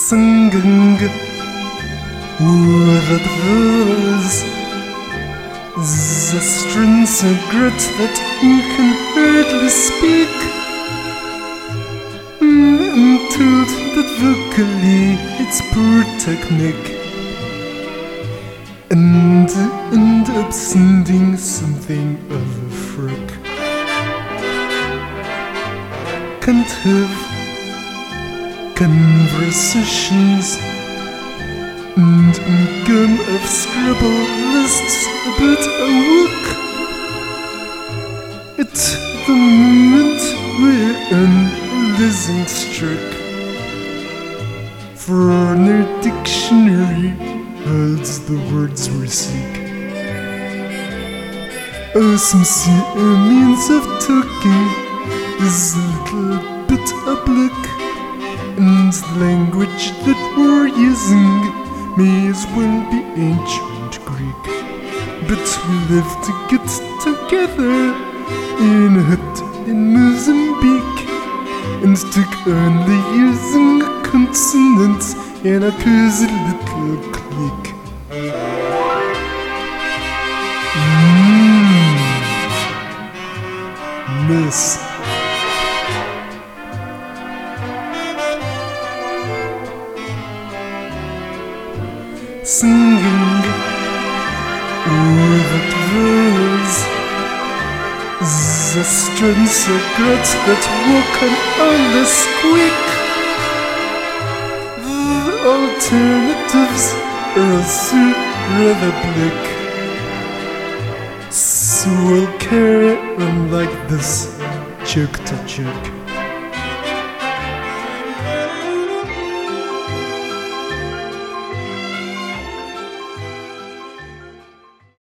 singing with adverse the strings so great that you can hardly speak, until that vocally it's poor technique and end up sounding something of a freak. Can't have conversations and a gun of scribble lists about a walk. At the moment we're in losing streak, for no dictionary holds the words we seek. OSMC, a means of talking, is a little bit oblique, and the language that we're using may as well be ancient Greek. But we live to get together in a hut in Mozambique, and took only using a consonant in a cozy little clique. Miss singing with adverse the strings so great that walk on the squeak. The alternatives are also rather bleak, so we'll carry on like this, joke to joke.